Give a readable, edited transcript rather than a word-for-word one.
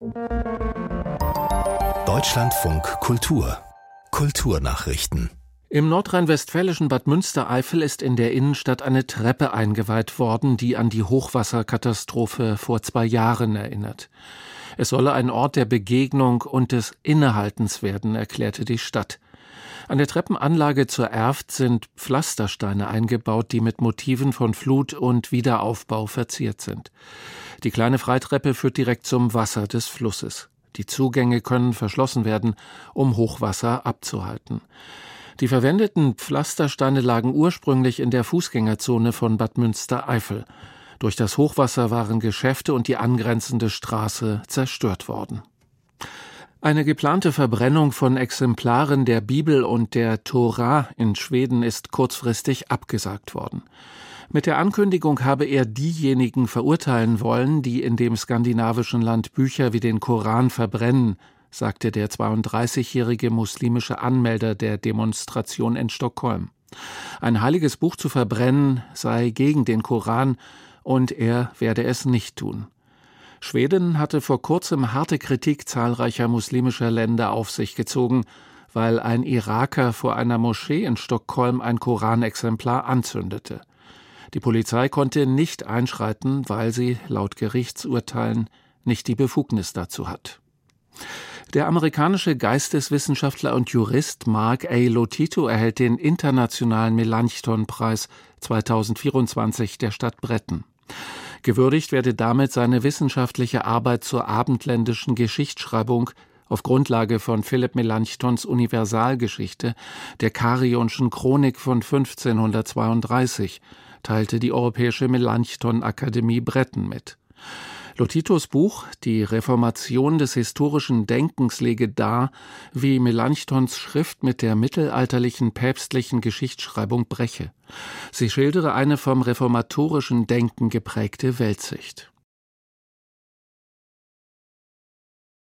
Deutschlandfunk Kultur. Kulturnachrichten. Im nordrhein-westfälischen Bad Münstereifel ist in der Innenstadt eine Treppe eingeweiht worden, die an die Hochwasserkatastrophe vor 2 Jahren erinnert. Es solle ein Ort der Begegnung und des Innehaltens werden, erklärte die Stadt. An der Treppenanlage zur Erft sind Pflastersteine eingebaut, die mit Motiven von Flut und Wiederaufbau verziert sind. Die kleine Freitreppe führt direkt zum Wasser des Flusses. Die Zugänge können verschlossen werden, um Hochwasser abzuhalten. Die verwendeten Pflastersteine lagen ursprünglich in der Fußgängerzone von Bad Münstereifel. Durch das Hochwasser waren Geschäfte und die angrenzende Straße zerstört worden. Eine geplante Verbrennung von Exemplaren der Bibel und der Tora in Schweden ist kurzfristig abgesagt worden. Mit der Ankündigung habe er diejenigen verurteilen wollen, die in dem skandinavischen Land Bücher wie den Koran verbrennen, sagte der 32-jährige muslimische Anmelder der Demonstration in Stockholm. Ein heiliges Buch zu verbrennen sei gegen den Koran und er werde es nicht tun. Schweden hatte vor kurzem harte Kritik zahlreicher muslimischer Länder auf sich gezogen, weil ein Iraker vor einer Moschee in Stockholm ein Koranexemplar anzündete. Die Polizei konnte nicht einschreiten, weil sie laut Gerichtsurteilen nicht die Befugnis dazu hat. Der amerikanische Geisteswissenschaftler und Jurist Mark A. Lotito erhält den Internationalen Melanchthon-Preis 2024 der Stadt Bretten. Gewürdigt werde damit seine wissenschaftliche Arbeit zur abendländischen Geschichtsschreibung auf Grundlage von Philipp Melanchthons Universalgeschichte, der Karionschen Chronik von 1532, teilte die Europäische Melanchthon-Akademie Bretten mit. Lotitos Buch »Die Reformation des historischen Denkens« lege dar, wie Melanchthons Schrift mit der mittelalterlichen päpstlichen Geschichtsschreibung breche. Sie schildere eine vom reformatorischen Denken geprägte Weltsicht.